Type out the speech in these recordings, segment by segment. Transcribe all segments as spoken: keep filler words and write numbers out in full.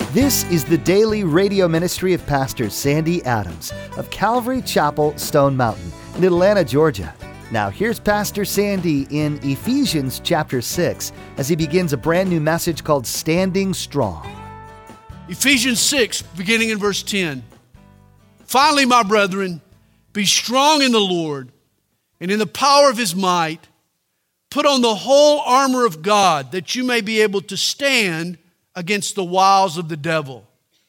This is the daily radio ministry of Pastor Sandy Adams of Calvary Chapel, Stone Mountain in Atlanta, Georgia. Now here's Pastor Sandy in Ephesians chapter six as he begins a brand new message called Standing Strong. Ephesians six, beginning in verse ten. Finally, my brethren, be strong in the Lord and in the power of His might. Put on the whole armor of God that you may be able to stand against the wiles of the devil.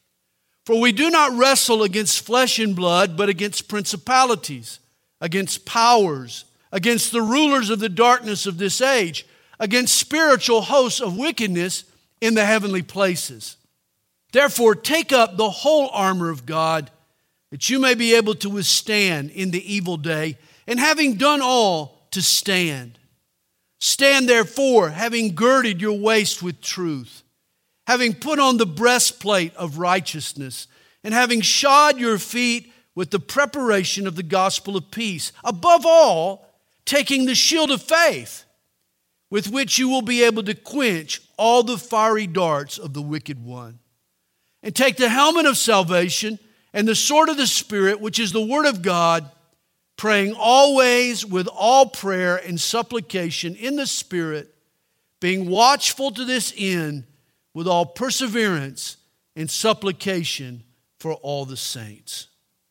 For we do not wrestle against flesh and blood, but against principalities, against powers, against the rulers of the darkness of this age, against spiritual hosts of wickedness in the heavenly places. Therefore, take up the whole armor of God, that you may be able to withstand in the evil day, and having done all, to stand. Stand therefore, having girded your waist with truth, having put on the breastplate of righteousness, and having shod your feet with the preparation of the gospel of peace. Above all, taking the shield of faith, with which you will be able to quench all the fiery darts of the wicked one. And take the helmet of salvation and the sword of the Spirit, which is the word of God, praying always with all prayer and supplication in the Spirit, being watchful to this end with all perseverance and supplication for all the saints.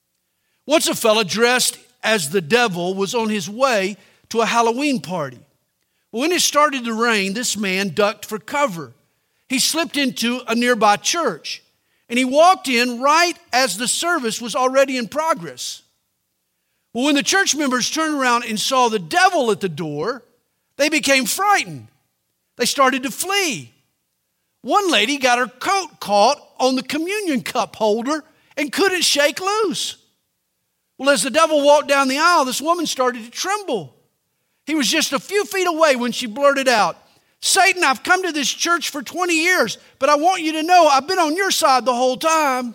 Once a fellow dressed as the devil was on his way to a Halloween party. When it started to rain, this man ducked for cover. He slipped into a nearby church, and he walked in right as the service was already in progress. Well, when the church members turned around and saw the devil at the door, they became frightened. They started to flee. One lady got her coat caught on the communion cup holder and couldn't shake loose. Well, as the devil walked down the aisle, this woman started to tremble. He was just a few feet away when she blurted out, "Satan, I've come to this church for twenty years, but I want you to know I've been on your side the whole time."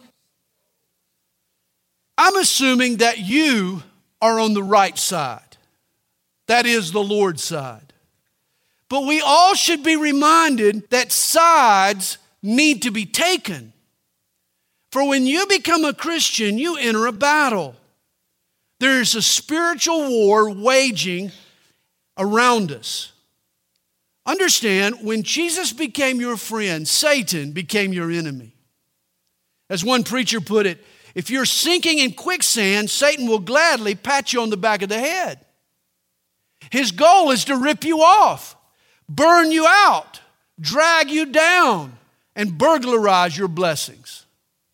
I'm assuming that you are on the right side. That is the Lord's side. But we all should be reminded that sides need to be taken. For when you become a Christian, you enter a battle. There is a spiritual war waging around us. Understand, when Jesus became your friend, Satan became your enemy. As one preacher put it, if you're sinking in quicksand, Satan will gladly pat you on the back of the head. His goal is to rip you off, burn you out, drag you down, and burglarize your blessings.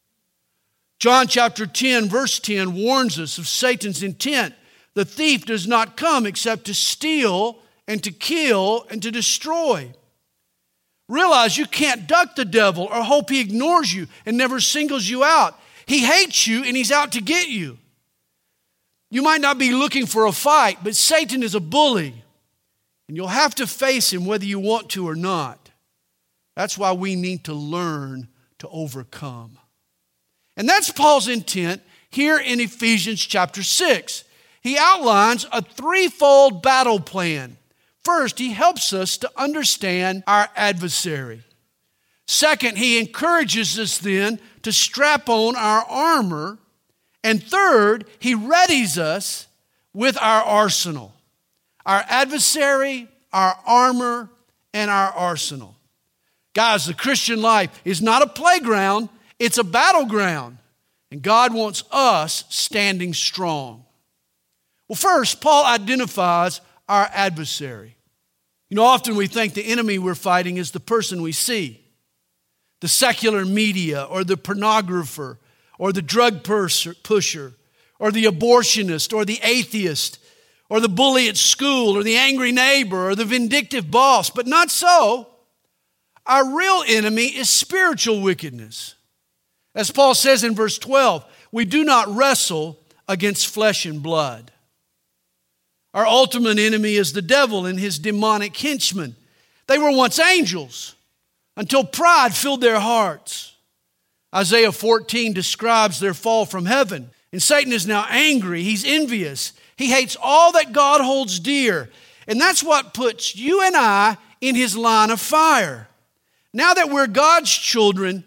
John chapter ten, verse ten warns us of Satan's intent. The thief does not come except to steal and to kill and to destroy. Realize you can't duck the devil or hope he ignores you and never singles you out. He hates you and he's out to get you. You might not be looking for a fight, but Satan is a bully. And you'll have to face him whether you want to or not. That's why we need to learn to overcome. And that's Paul's intent here in Ephesians chapter six. He outlines a threefold battle plan. First, he helps us to understand our adversary. Second, he encourages us then to strap on our armor. And third, he readies us with our arsenal. Our adversary, our armor, and our arsenal. Guys, the Christian life is not a playground, it's a battleground. And God wants us standing strong. Well, first, Paul identifies our adversary. You know, often we think the enemy we're fighting is the person we see. The secular media, or the pornographer, or the drug pusher, or the abortionist, or the atheist, or the bully at school, or the angry neighbor, or the vindictive boss. But not so. Our real enemy is spiritual wickedness. As Paul says in verse twelve, we do not wrestle against flesh and blood. Our ultimate enemy is the devil and his demonic henchmen. They were once angels until pride filled their hearts. Isaiah fourteen describes their fall from heaven. And Satan is now angry. He's envious. He hates all that God holds dear. And that's what puts you and I in his line of fire. Now that we're God's children,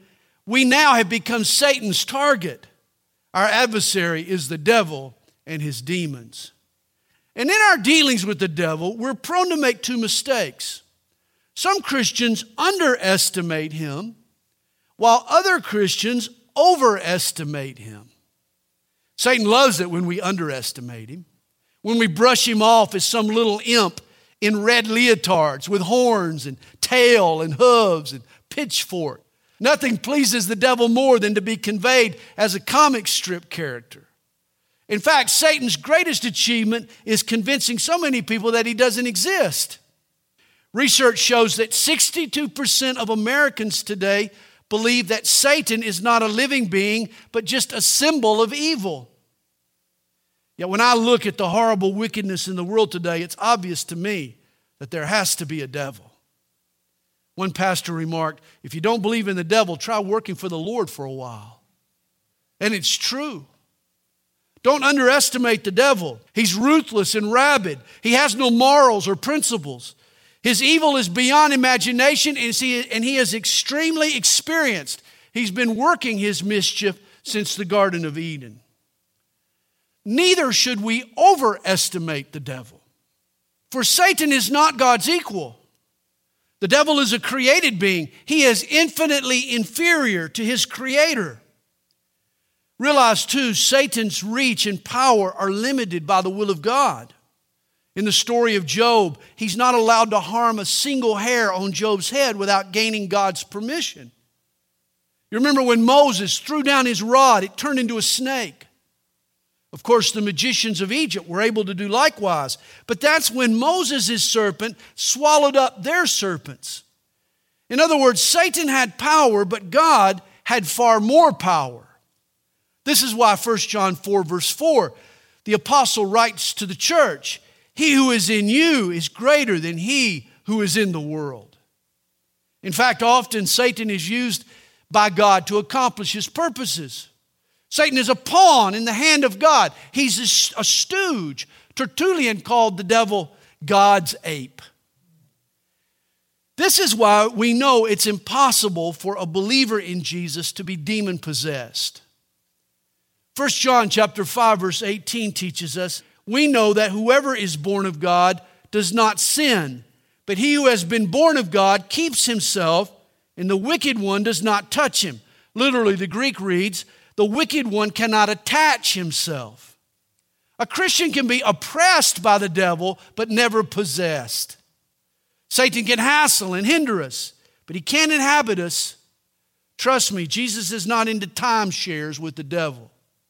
We now have become Satan's target. Our adversary is the devil and his demons. And in our dealings with the devil, we're prone to make two mistakes. Some Christians underestimate him, while other Christians overestimate him. Satan loves it when we underestimate him, when we brush him off as some little imp in red leotards with horns and tail and hooves and pitchfork. Nothing pleases the devil more than to be conveyed as a comic strip character. In fact, Satan's greatest achievement is convincing so many people that he doesn't exist. Research shows that sixty-two percent of Americans today believe that Satan is not a living being, but just a symbol of evil. Yet when I look at the horrible wickedness in the world today, it's obvious to me that there has to be a devil. One pastor remarked, if you don't believe in the devil, try working for the Lord for a while. And it's true. Don't underestimate the devil. He's ruthless and rabid. He has no morals or principles. His evil is beyond imagination, and he is extremely experienced. He's been working his mischief since the Garden of Eden. Neither should we overestimate the devil, for Satan is not God's equal. The devil is a created being. He is infinitely inferior to his creator. Realize too, Satan's reach and power are limited by the will of God. In the story of Job, he's not allowed to harm a single hair on Job's head without gaining God's permission. You remember when Moses threw down his rod, it turned into a snake. Of course, the magicians of Egypt were able to do likewise. But that's when Moses' serpent swallowed up their serpents. In other words, Satan had power, but God had far more power. This is why First John four, verse four, the apostle writes to the church, he who is in you is greater than he who is in the world. In fact, often Satan is used by God to accomplish his purposes. Satan is a pawn in the hand of God. He's a, a stooge. Tertullian called the devil God's ape. This is why we know it's impossible for a believer in Jesus to be demon-possessed. First John chapter five, verse eighteen teaches us, we know that whoever is born of God does not sin, but he who has been born of God keeps himself, and the wicked one does not touch him. Literally, the Greek reads, the wicked one cannot attach himself. A Christian can be oppressed by the devil, but never possessed. Satan can hassle and hinder us, but he can't inhabit us. Trust me, Jesus is not into timeshares with the devil.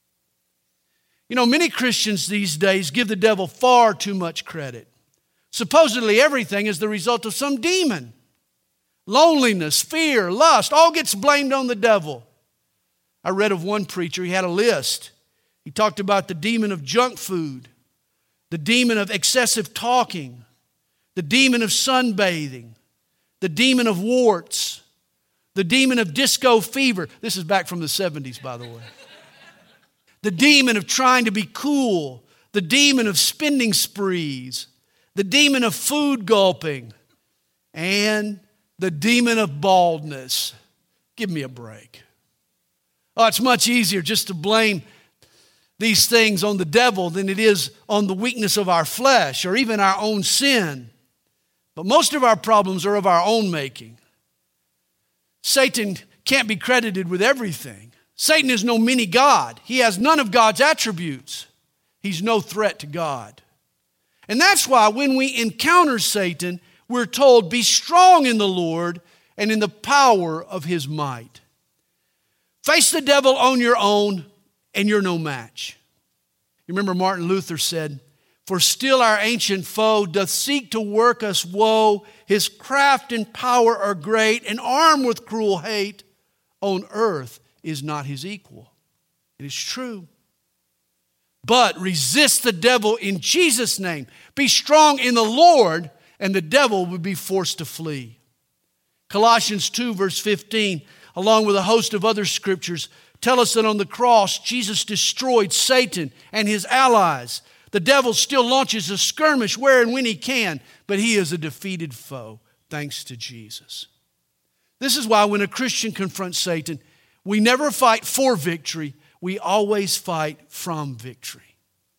You know, many Christians these days give the devil far too much credit. Supposedly everything is the result of some demon. Loneliness, fear, lust, all gets blamed on the devil. I read of one preacher, he had a list. He talked about the demon of junk food, the demon of excessive talking, the demon of sunbathing, the demon of warts, the demon of disco fever. This is back from the seventies, by the way. The demon of trying to be cool, the demon of spending sprees, the demon of food gulping, and the demon of baldness. Give me a break. Oh, it's much easier just to blame these things on the devil than it is on the weakness of our flesh or even our own sin. But most of our problems are of our own making. Satan can't be credited with everything. Satan is no mini God. He has none of God's attributes. He's no threat to God. And that's why when we encounter Satan, we're told, be strong in the Lord and in the power of his might. Face the devil on your own, and you're no match. You remember Martin Luther said, for still our ancient foe doth seek to work us woe. His craft and power are great, and armed with cruel hate. On earth is not his equal. It is true. But resist the devil in Jesus' name. Be strong in the Lord, and the devil will be forced to flee. Colossians two, verse fifteen, along with a host of other scriptures, tell us that on the cross, Jesus destroyed Satan and his allies. The devil still launches a skirmish where and when he can, but he is a defeated foe, thanks to Jesus. This is why when a Christian confronts Satan, We never fight for victory. We always fight from victory.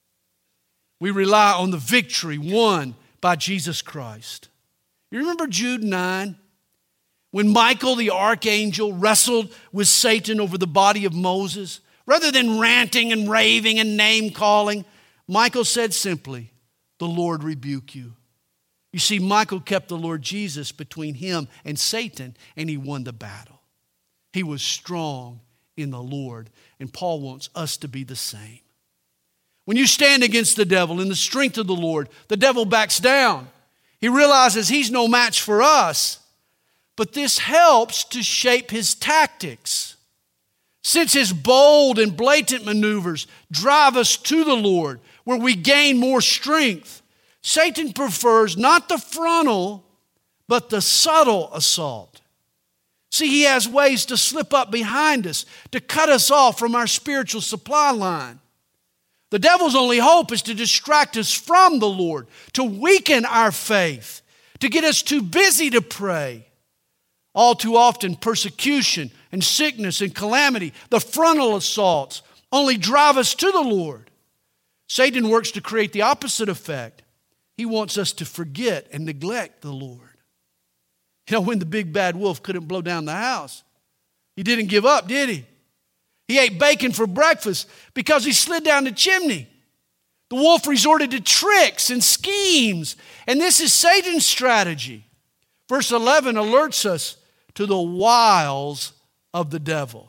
We rely on the victory won by Jesus Christ. You remember Jude nine? When Michael the archangel wrestled with Satan over the body of Moses, rather than ranting and raving and name-calling, Michael said simply, "The Lord rebuke you." You see, Michael kept the Lord Jesus between him and Satan, and he won the battle. He was strong in the Lord, and Paul wants us to be the same. When you stand against the devil in the strength of the Lord, the devil backs down. He realizes he's no match for us, but this helps to shape his tactics. Since his bold and blatant maneuvers drive us to the Lord, where we gain more strength, Satan prefers not the frontal, but the subtle assault. See, he has ways to slip up behind us, to cut us off from our spiritual supply line. The devil's only hope is to distract us from the Lord, to weaken our faith, to get us too busy to pray. All too often, persecution and sickness and calamity, the frontal assaults, only drive us to the Lord. Satan works to create the opposite effect. He wants us to forget and neglect the Lord. You know, when the big bad wolf couldn't blow down the house, he didn't give up, did he? He ate bacon for breakfast because he slid down the chimney. The wolf resorted to tricks and schemes, and this is Satan's strategy. Verse eleven alerts us to the wiles of the devil.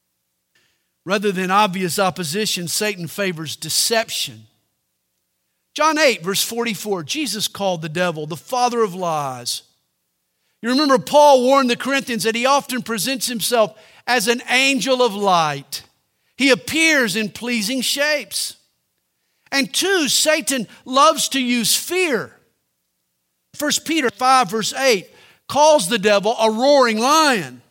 Rather than obvious opposition, Satan favors deception. John eight, verse forty-four, Jesus called the devil the father of lies. You remember Paul warned the Corinthians that he often presents himself as an angel of light. He appears in pleasing shapes. And two, Satan loves to use fear. First Peter five, verse eight, calls the devil a roaring lion.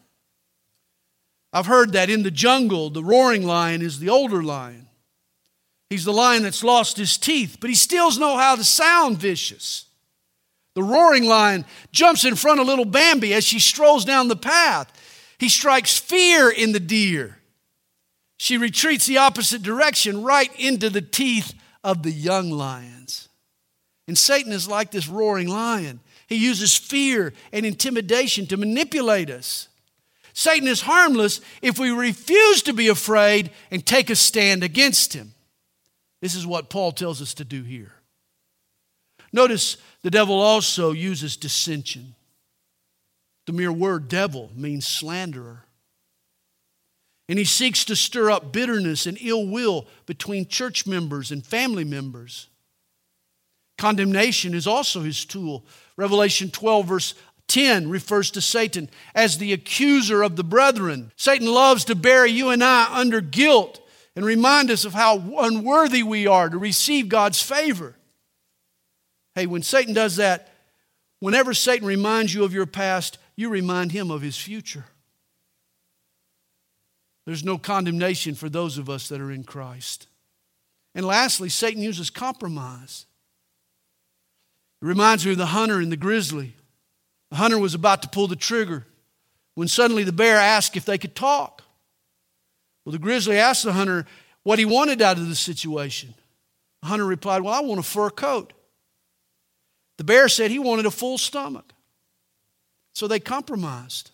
I've heard that in the jungle, the roaring lion is the older lion. He's the lion that's lost his teeth, but he still knows how to sound vicious. The roaring lion jumps in front of little Bambi as she strolls down the path. He strikes fear in the deer. She retreats the opposite direction right into the teeth of the young lions. And Satan is like this roaring lion. He uses fear and intimidation to manipulate us. Satan is harmless if we refuse to be afraid and take a stand against him. This is what Paul tells us to do here. Notice the devil also uses dissension. The mere word devil means slanderer. And he seeks to stir up bitterness and ill will between church members and family members. Condemnation is also his tool. Revelation twelve, verse ten refers to Satan as the accuser of the brethren. Satan loves to bury you and I under guilt and remind us of how unworthy we are to receive God's favor. Hey, when Satan does that, whenever Satan reminds you of your past, you remind him of his future. There's no condemnation for those of us that are in Christ. And lastly, Satan uses compromise. It reminds me of the hunter and the grizzly. The hunter was about to pull the trigger when suddenly the bear asked if they could talk. Well, the grizzly asked the hunter what he wanted out of the situation. The hunter replied, "Well, I want a fur coat." The bear said he wanted a full stomach. So they compromised.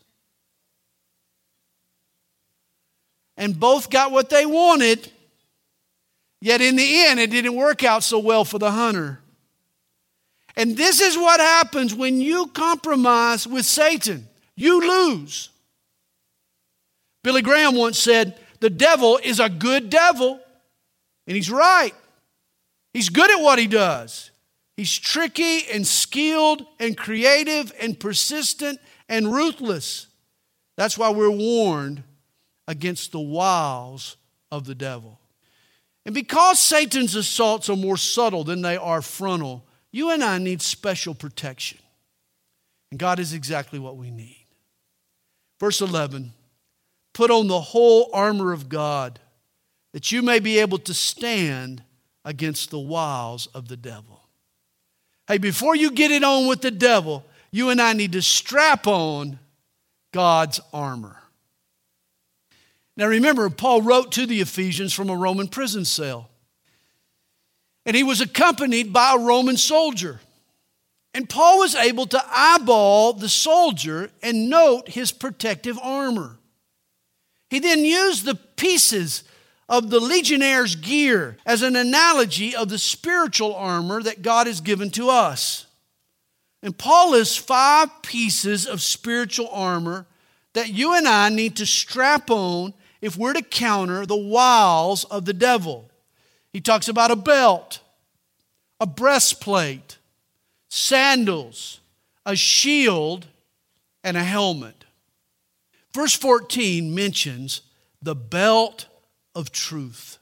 And both got what they wanted, yet in the end it didn't work out so well for the hunter. And this is what happens when you compromise with Satan. You lose. Billy Graham once said, "The devil is a good devil." And he's right. He's good at what he does. He's tricky and skilled and creative and persistent and ruthless. That's why we're warned against the wiles of the devil. And because Satan's assaults are more subtle than they are frontal, you and I need special protection. And God is exactly what we need. Verse eleven, put on the whole armor of God, that you may be able to stand against the wiles of the devil. Hey, before you get it on with the devil, you and I need to strap on God's armor. Now remember, Paul wrote to the Ephesians from a Roman prison cell. And he was accompanied by a Roman soldier. And Paul was able to eyeball the soldier and note his protective armor. He then used the pieces of the legionnaire's gear as an analogy of the spiritual armor that God has given to us. And Paul lists five pieces of spiritual armor that you and I need to strap on if we're to counter the wiles of the devil. He talks about a belt, a breastplate, sandals, a shield, and a helmet. Verse fourteen mentions the belt of truth.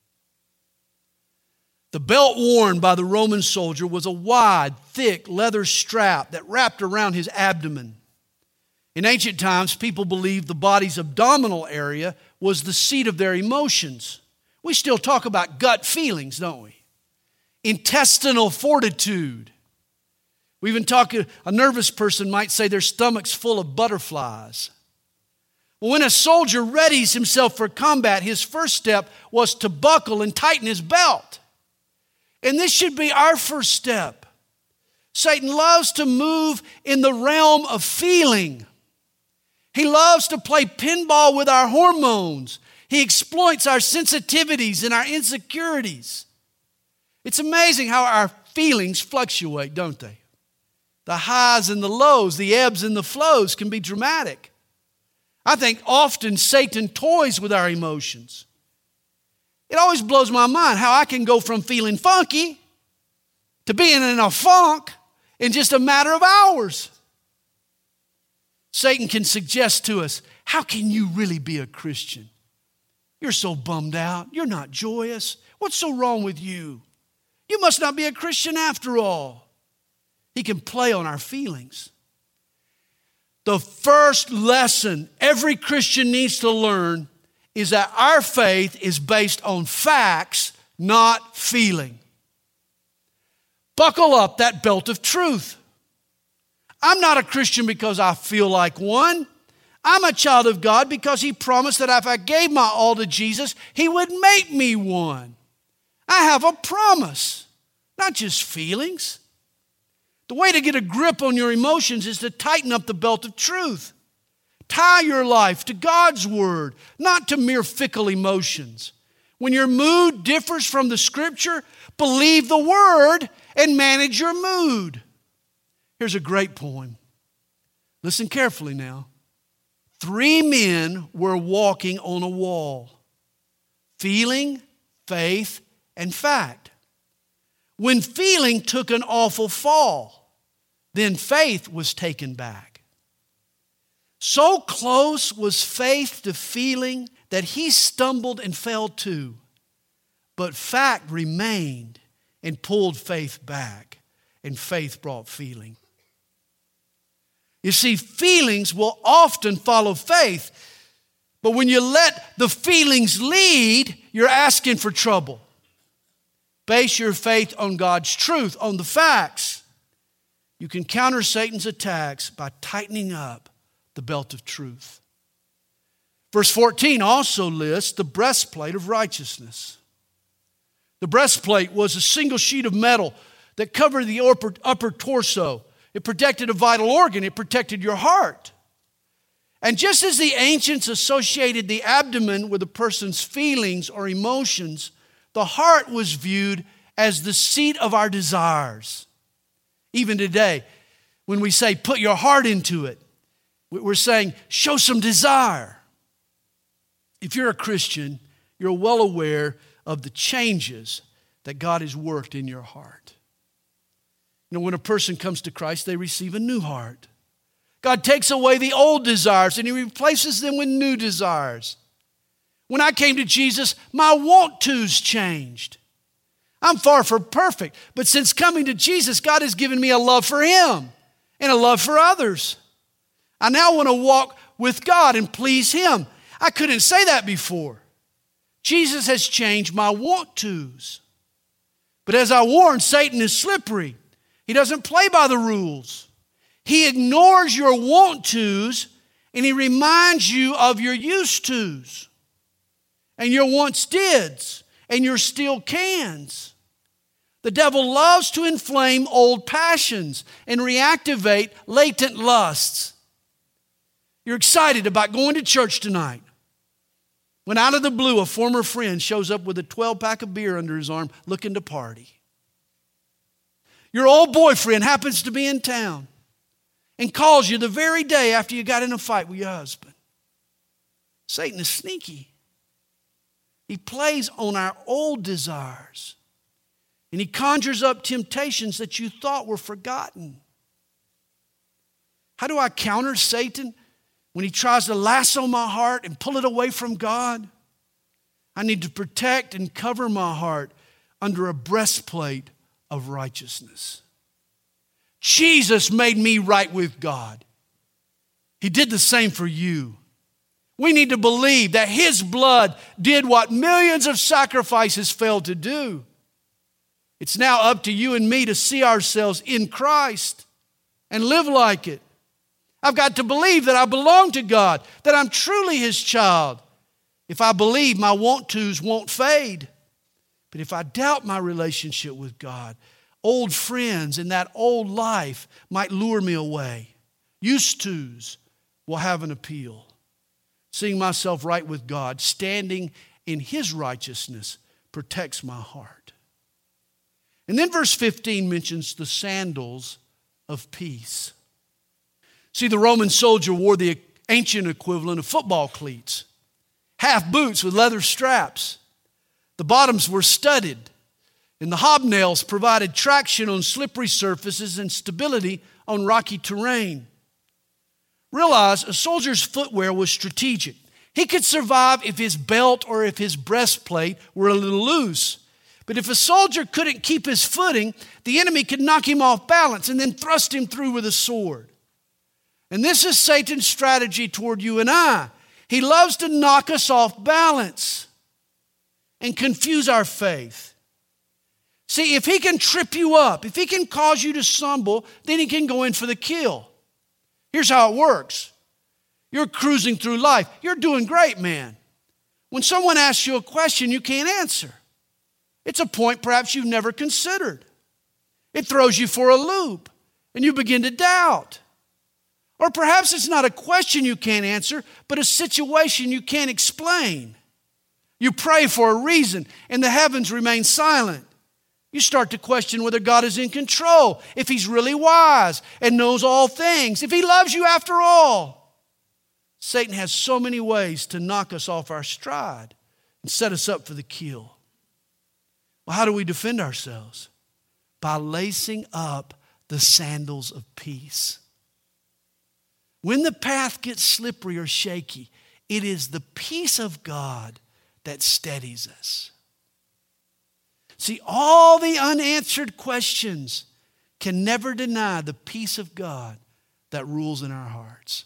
The belt worn by the Roman soldier was a wide, thick leather strap that wrapped around his abdomen. In ancient times, people believed the body's abdominal area was the seat of their emotions. We still talk about gut feelings, don't we? Intestinal fortitude. We even talk, a nervous person might say their stomach's full of butterflies. Well, when a soldier readies himself for combat, his first step was to buckle and tighten his belt. And this should be our first step. Satan loves to move in the realm of feeling. He loves to play pinball with our hormones. He exploits our sensitivities and our insecurities. It's amazing how our feelings fluctuate, don't they? The highs and the lows, the ebbs and the flows can be dramatic. I think often Satan toys with our emotions. It always blows my mind how I can go from feeling funky to being in a funk in just a matter of hours. Satan can suggest to us, how can you really be a Christian? You're so bummed out. You're not joyous. What's so wrong with you? You must not be a Christian after all. He can play on our feelings. The first lesson every Christian needs to learn is that our faith is based on facts, not feeling. Buckle up that belt of truth. I'm not a Christian because I feel like one. I'm a child of God because He promised that if I gave my all to Jesus, He would make me one. I have a promise, not just feelings. The way to get a grip on your emotions is to tighten up the belt of truth. Tie your life to God's Word, not to mere fickle emotions. When your mood differs from the Scripture, believe the Word and manage your mood. Here's a great poem. Listen carefully now. Three men were walking on a wall. Feeling, faith, and fact. When feeling took an awful fall, then faith was taken back. So close was faith to feeling that he stumbled and fell too. But fact remained and pulled faith back, and faith brought feeling. You see, feelings will often follow faith, but when you let the feelings lead, you're asking for trouble. Base your faith on God's truth, on the facts. You can counter Satan's attacks by tightening up the belt of truth. Verse fourteen also lists the breastplate of righteousness. The breastplate was a single sheet of metal that covered the upper, upper torso. It protected a vital organ. It protected your heart. And just as the ancients associated the abdomen with a person's feelings or emotions, the heart was viewed as the seat of our desires. Even today, when we say, put your heart into it, we're saying, show some desire. If you're a Christian, you're well aware of the changes that God has worked in your heart. You know, when a person comes to Christ, they receive a new heart. God takes away the old desires and He replaces them with new desires. When I came to Jesus, my want-tos changed. I'm far from perfect, but since coming to Jesus, God has given me a love for Him and a love for others. I now want to walk with God and please Him. I couldn't say that before. Jesus has changed my want-tos. But as I warned, Satan is slippery. He doesn't play by the rules. He ignores your want-tos and he reminds you of your used-tos. and you're once dids, and you're still cans. The devil loves to inflame old passions and reactivate latent lusts. You're excited about going to church tonight, when out of the blue, a former friend shows up with a twelve-pack of beer under his arm looking to party. Your old boyfriend happens to be in town and calls you the very day after you got in a fight with your husband. Satan is sneaky. He plays on our old desires, and he conjures up temptations that you thought were forgotten. How do I counter Satan when he tries to lasso my heart and pull it away from God? I need to protect and cover my heart under a breastplate of righteousness. Jesus made me right with God. He did the same for you. We need to believe that His blood did what millions of sacrifices failed to do. It's now up to you and me to see ourselves in Christ and live like it. I've got to believe that I belong to God, that I'm truly His child. If I believe, my want-tos won't fade. But if I doubt my relationship with God, old friends and that old life might lure me away. Used-tos will have an appeal. Seeing myself right with God, standing in His righteousness, protects my heart. And then verse fifteen mentions the sandals of peace. See, the Roman soldier wore the ancient equivalent of football cleats, half boots with leather straps. The bottoms were studded, and the hobnails provided traction on slippery surfaces and stability on rocky terrain. Realize a soldier's footwear was strategic. He could survive if his belt or if his breastplate were a little loose. But if a soldier couldn't keep his footing, the enemy could knock him off balance and then thrust him through with a sword. And this is Satan's strategy toward you and I. He loves to knock us off balance and confuse our faith. See, if he can trip you up, if he can cause you to stumble, then he can go in for the kill. Here's how it works. You're cruising through life. You're doing great, man. When someone asks you a question you can't answer, it's a point perhaps you've never considered. It throws you for a loop, and you begin to doubt. Or perhaps it's not a question you can't answer, but a situation you can't explain. You pray for a reason, and the heavens remain silent. You start to question whether God is in control, if He's really wise and knows all things, if He loves you after all. Satan has so many ways to knock us off our stride and set us up for the kill. Well, how do we defend ourselves? By lacing up the sandals of peace. When the path gets slippery or shaky, it is the peace of God that steadies us. See, all the unanswered questions can never deny the peace of God that rules in our hearts.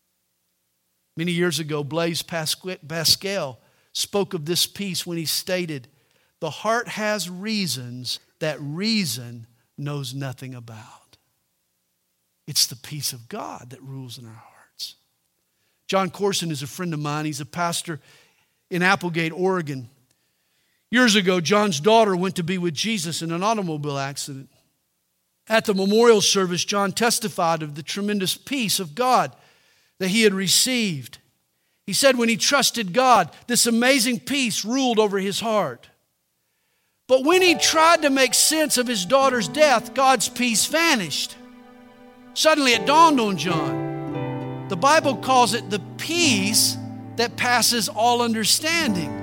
Many years ago, Blaise Pascal spoke of this peace when he stated, "The heart has reasons that reason knows nothing about." It's the peace of God that rules in our hearts. John Corson is a friend of mine. He's a pastor in Applegate, Oregon. Years ago, John's daughter went to be with Jesus in an automobile accident. At the memorial service, John testified of the tremendous peace of God that he had received. He said when he trusted God, this amazing peace ruled over his heart. But when he tried to make sense of his daughter's death, God's peace vanished. Suddenly it dawned on John. The Bible calls it the peace that passes all understanding.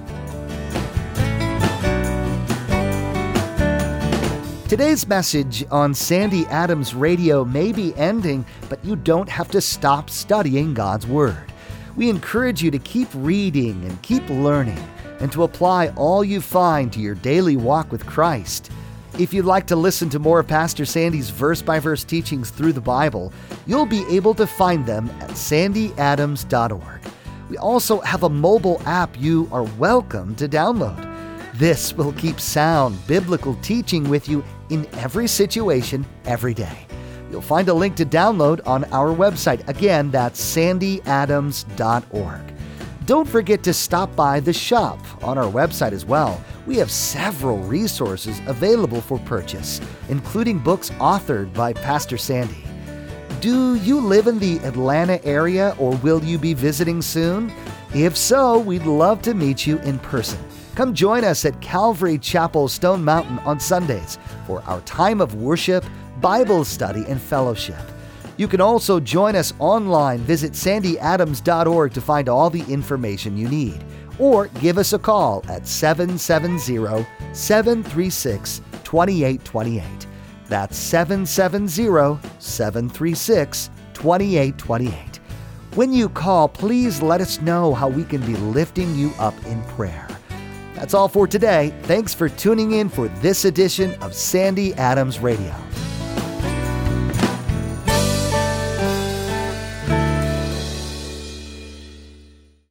Today's message on Sandy Adams Radio may be ending, but you don't have to stop studying God's Word. We encourage you to keep reading and keep learning, and to apply all you find to your daily walk with Christ. If you'd like to listen to more of Pastor Sandy's verse-by-verse teachings through the Bible, you'll be able to find them at sandy adams dot org. We also have a mobile app you are welcome to download. This will keep sound biblical teaching with you in every situation, every day. You'll find a link to download on our website. Again, that's sandy adams dot org. Don't forget to stop by the shop on our website as well. We have several resources available for purchase, including books authored by Pastor Sandy. Do you live in the Atlanta area, or will you be visiting soon? If so, we'd love to meet you in person. Come join us at Calvary Chapel, Stone Mountain on Sundays for our time of worship, Bible study, and fellowship. You can also join us online. Visit sandy adams dot org to find all the information you need. Or give us a call at seven seven zero, seven three six, two eight two eight. That's seven seven zero, seven three six, two eight two eight. When you call, please let us know how we can be lifting you up in prayer. That's all for today. Thanks for tuning in for this edition of Sandy Adams Radio.